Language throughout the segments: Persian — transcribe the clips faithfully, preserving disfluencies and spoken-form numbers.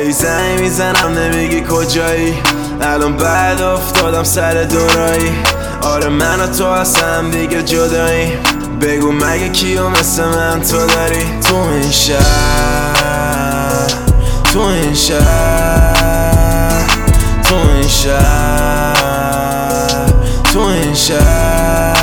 هی زنگ میزنم نمیگی کجایی، الان بعد افتادم سر دورایی. آره من و تو اصلا دیگه جدایی، بگو مگه کیو مثل من تو داری؟ تو این شهر، تو این شهر، تو این شهر، تو این شهر.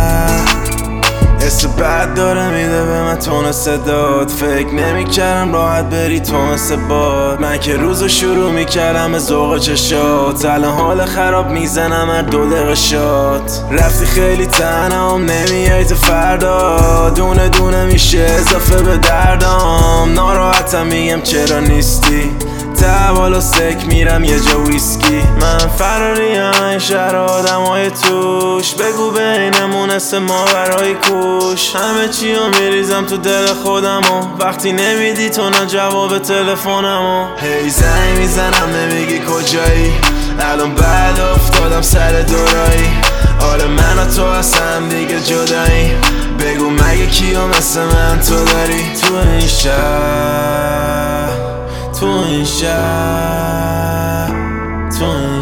حس بد داره میده به من تون صدات، فکر نمیکردم راحت بری تو مثل باد. من که روزو شروع میکردم به ذوق چشات، الان حال خراب میزنم هر دو دقیقه شات. رفتی خیلی تنهام نمیای تا فردا، دونه دونه میشه اضافه به دردام. ناراحتم میگم چرا نیستی، تحوال و سک میرم یه جا ویسکی. من فراریم این شهر آدم های توش، بگو بینمون اسم ما برای کوش. همه چی رو میریزم تو دل خودمو، وقتی نمیدی تو نه جواب تلفنمو. هی زنگ میزنم نمیگی کجایی، الان بعد افتادم سر دورایی. آره من و تو اصلا دیگه جدایی، بگو مگه کیو مثل من تو داری؟ تو این شهر، تو این شهر، تو این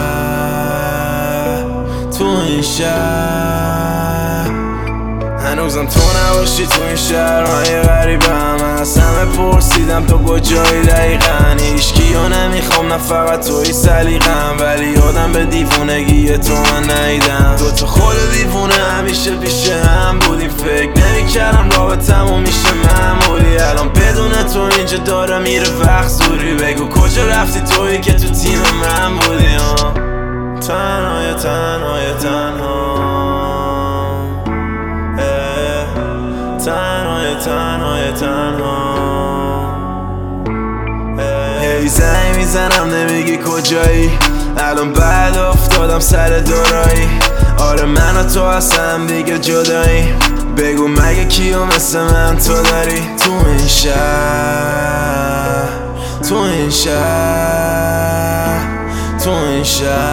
شهر، تو این شهر. هنوزم تو نباشی تو این شهرهای غریبم، از همه پرسیدم تو کجایی دقیقا. هیچکیو نمیخوام نه فقط توی سلیقم، ولی یادم به دیوونگی تو من نیدم. دوتا خود دیوونه همیشه پیش هم بودیم، فکر نمیکردم رابطمون میشه معمولی. الان بدون تو اینجا داره میره وقت زوری، بگو کجا رفتی تویی که تو تیم من بودی. تنهای تنهای تنها، تنهای تنهای تنها. هی زنگ میزنم نمیگی کجایی، الان بعد افتادم سر دورایی. آره من و تو اصلا دیگه جدایی، بگو مگه کیو مثل من تو داری؟ تو این شهر، تو این شهر، تو این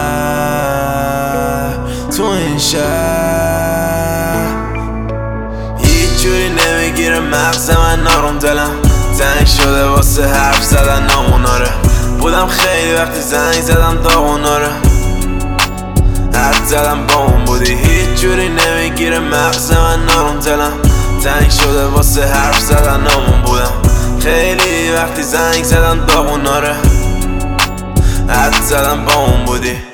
شهر، تو این شهر. هیچ جوری نمیگیره مغز من نارم، دلم تنگ شده واسه حرف زدن ناموناره. بودم خیلی وقتی زنگ زدم داغوناره، حد زدم با اون بودی. هیچ جوری نمیگیره مغز من نارم، دلم تنگ شده واسه حرف زدن نامون. بودم خیلی وقتی زنگ زدم داغوناره، حد زدم با اون بودی.